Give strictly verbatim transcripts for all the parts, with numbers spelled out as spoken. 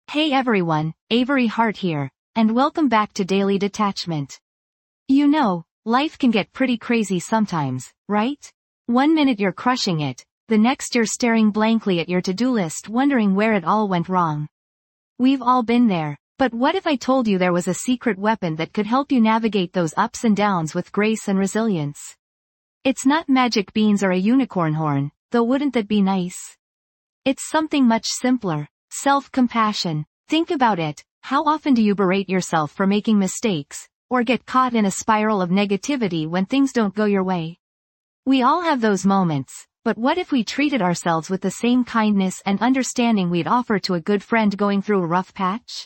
Hey everyone, Avery Hart here, and welcome back to Daily Detachment. You know, life can get pretty crazy sometimes, right? One minute you're crushing it, the next you're staring blankly at your to-do list wondering where it all went wrong. We've all been there, but what if I told you there was a secret weapon that could help you navigate those ups and downs with grace and resilience? It's not magic beans or a unicorn horn, though wouldn't that be nice? It's something much simpler. Self-compassion. Think about it. How often do you berate yourself for making mistakes, or get caught in a spiral of negativity when things don't go your way? We all have those moments, but what if we treated ourselves with the same kindness and understanding we'd offer to a good friend going through a rough patch?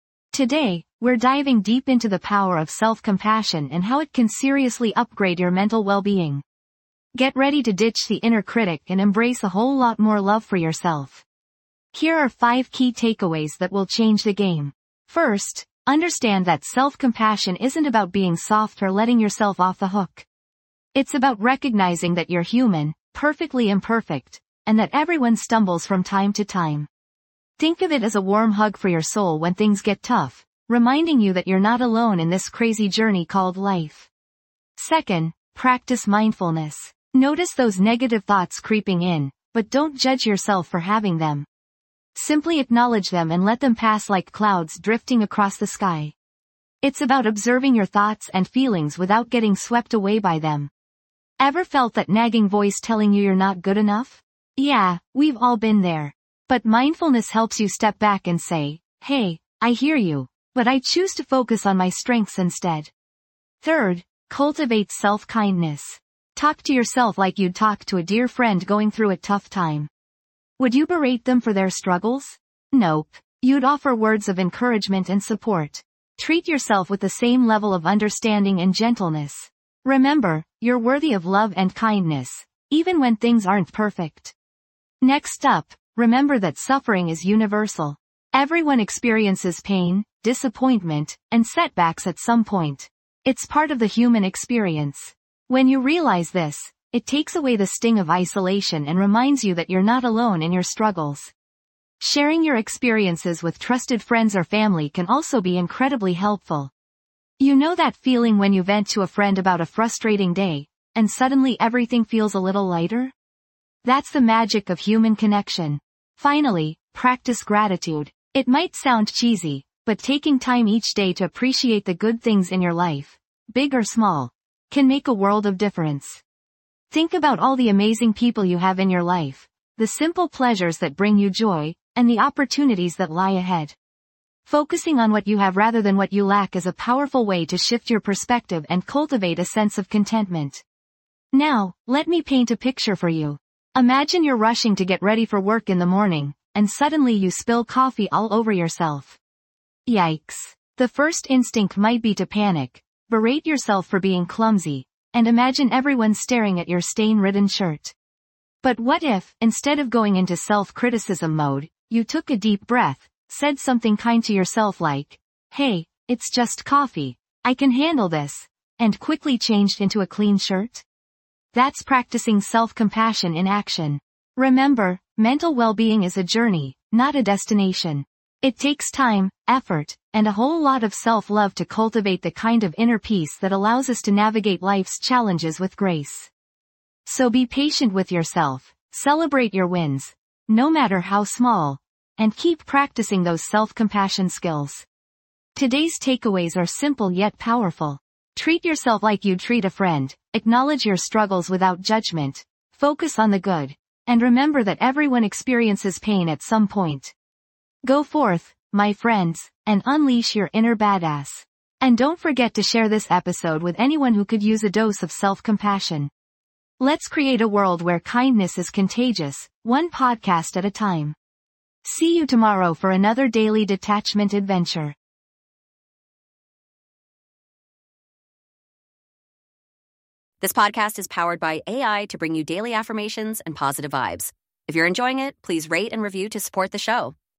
Today, we're diving deep into the power of self-compassion and how it can seriously upgrade your mental well-being. Get ready to ditch the inner critic and embrace a whole lot more love for yourself. Here are five key takeaways that will change the game. First, understand that self-compassion isn't about being soft or letting yourself off the hook. It's about recognizing that you're human, perfectly imperfect, and that everyone stumbles from time to time. Think of it as a warm hug for your soul when things get tough, reminding you that you're not alone in this crazy journey called life. Second, practice mindfulness. Notice those negative thoughts creeping in, but don't judge yourself for having them. Simply acknowledge them and let them pass like clouds drifting across the sky. It's about observing your thoughts and feelings without getting swept away by them. Ever felt that nagging voice telling you you're not good enough? Yeah, we've all been there. But mindfulness helps you step back and say, hey, I hear you, but I choose to focus on my strengths instead. Third, cultivate self-kindness. Talk to yourself like you'd talk to a dear friend going through a tough time. Would you berate them for their struggles? Nope. You'd offer words of encouragement and support. Treat yourself with the same level of understanding and gentleness. Remember, you're worthy of love and kindness, even when things aren't perfect. Next up, remember that suffering is universal. Everyone experiences pain, disappointment, and setbacks at some point. It's part of the human experience. When you realize this, it takes away the sting of isolation and reminds you that you're not alone in your struggles. Sharing your experiences with trusted friends or family can also be incredibly helpful. You know that feeling when you vent to a friend about a frustrating day, and suddenly everything feels a little lighter? That's the magic of human connection. Finally, practice gratitude. It might sound cheesy, but taking time each day to appreciate the good things in your life, big or small, can make a world of difference. Think about all the amazing people you have in your life, the simple pleasures that bring you joy, and the opportunities that lie ahead. Focusing on what you have rather than what you lack is a powerful way to shift your perspective and cultivate a sense of contentment. Now, let me paint a picture for you. Imagine you're rushing to get ready for work in the morning, and suddenly you spill coffee all over yourself. Yikes. The first instinct might be to panic, berate yourself for being clumsy, and imagine everyone staring at your stain-ridden shirt. But what if, instead of going into self-criticism mode, you took a deep breath, said something kind to yourself like, hey, it's just coffee, I can handle this, and quickly changed into a clean shirt? That's practicing self-compassion in action. Remember, mental well-being is a journey, not a destination. It takes time, effort, and a whole lot of self-love to cultivate the kind of inner peace that allows us to navigate life's challenges with grace. So be patient with yourself, celebrate your wins, no matter how small, and keep practicing those self-compassion skills. Today's takeaways are simple yet powerful. Treat yourself like you'd treat a friend, acknowledge your struggles without judgment, focus on the good, and remember that everyone experiences pain at some point. Go forth, my friends, and unleash your inner badass. And don't forget to share this episode with anyone who could use a dose of self-compassion. Let's create a world where kindness is contagious, one podcast at a time. See you tomorrow for another daily detachment adventure. This podcast is powered by A I to bring you daily affirmations and positive vibes. If you're enjoying it, please rate and review to support the show.